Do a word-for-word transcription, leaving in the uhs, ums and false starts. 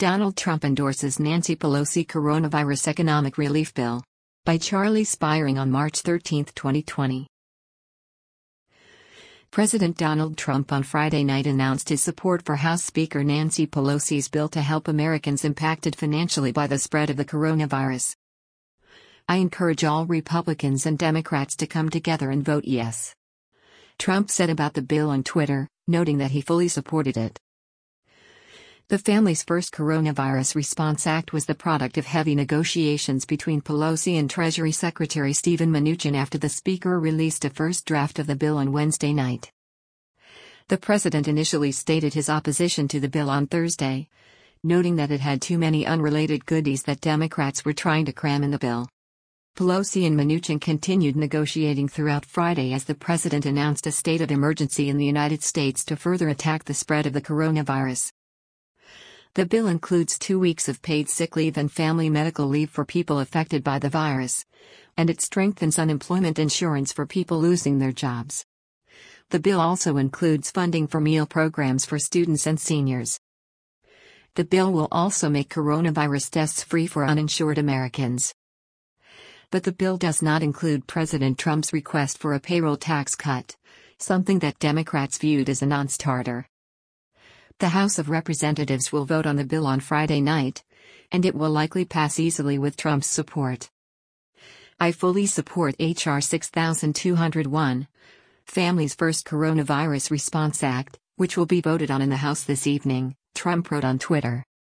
Donald Trump endorses Nancy Pelosi Coronavirus Economic Relief Bill. By Charlie Spiring on March thirteenth, twenty twenty. President Donald Trump on Friday night announced his support for House Speaker Nancy Pelosi's bill to help Americans impacted financially by the spread of the coronavirus. "I encourage all Republicans and Democrats to come together and vote yes," Trump said about the bill on Twitter, noting that he fully supported it. The Families First Coronavirus Response Act was the product of heavy negotiations between Pelosi and Treasury Secretary Steven Mnuchin after the Speaker released a first draft of the bill on Wednesday night. The president initially stated his opposition to the bill on Thursday, noting that it had too many unrelated goodies that Democrats were trying to cram in the bill. Pelosi and Mnuchin continued negotiating throughout Friday as the president announced a state of emergency in the United States to further attack the spread of the coronavirus. The bill includes two weeks of paid sick leave and family medical leave for people affected by the virus, and it strengthens unemployment insurance for people losing their jobs. The bill also includes funding for meal programs for students and seniors. The bill will also make coronavirus tests free for uninsured Americans. But the bill does not include President Trump's request for a payroll tax cut, something that Democrats viewed as a non-starter. The House of Representatives will vote on the bill on Friday night, and it will likely pass easily with Trump's support. "I fully support H R six thousand two hundred one, Families First Coronavirus Response Act, which will be voted on in the House this evening," Trump wrote on Twitter.